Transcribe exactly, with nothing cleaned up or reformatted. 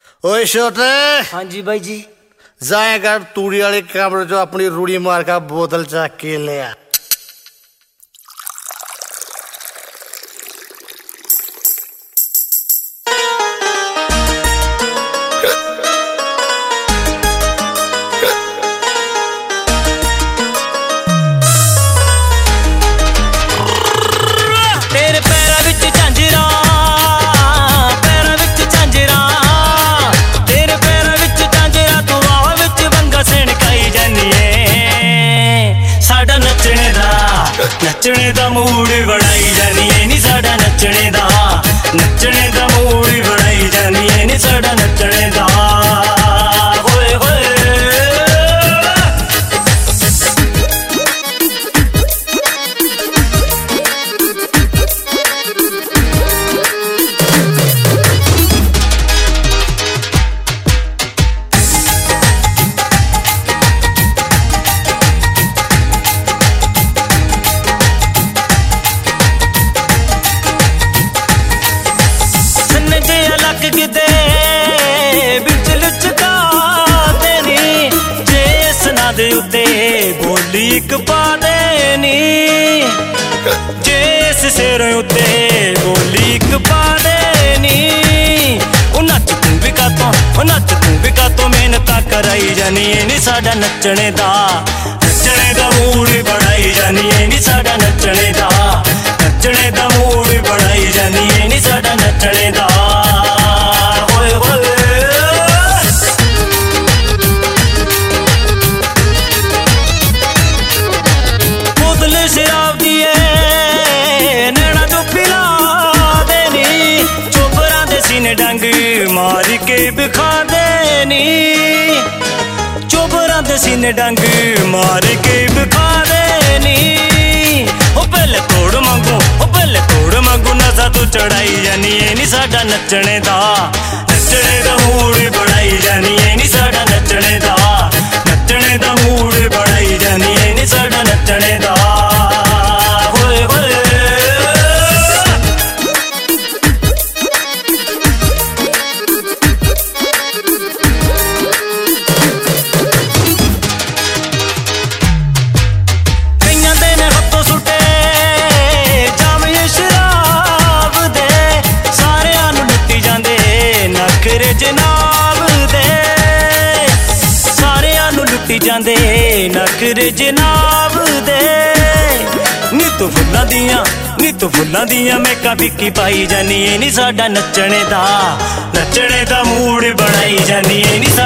ओए छोटे। हाँ जी भाई जी। जाएगा तूड़ी वाले कमरे जो अपनी रूड़ी मार का बोतल चक के ले आ। नचने दा मूड बढ़ाई जानी है नी साडा नचने दा, नचने दा मूड बढ़ाई जानी है नी साडा नचने दा। होए होए दे उत्ते बोली एक पा देनी, जिस सिर उत्ते बोली एक पा देनी। ओ नच तू भी कातों, ओ नच तू भी कातों मेहनत कराई जानी है नी साडा नचने दा, नचने दा मूड बढ़ाई जानी है नी साडा नचने दा, नचने दा मूड बढ़ाई जानी है नी साडा नचने दा। होए होए शराब दिए नैना तो पिला देनी, चोपरा दे सीने डंग मार के बिखा देनी, चोपरा दे सीने डंग मार के बिखा देनी। ओ पहले तोड़ मंगू, ओ पहले तोड़ मंगू नशा तू चढ़ाई जानी है नी साडा नचने दा, नचने दा मूड बढ़ाई जानी है नी साडा नचने दा, नचने दा मूड बढ़ाई जानी है नी साडा नचने दा। जनाब दे सारियां नू लुटी जांदे नखरे जनाब दे, नी तू फुल्लां दियां नी तू फुल्लां दियां मेका बिकी पाई जानी है नी साडा नचने दा, नचने दा मूड बढ़ाई जानी है नी।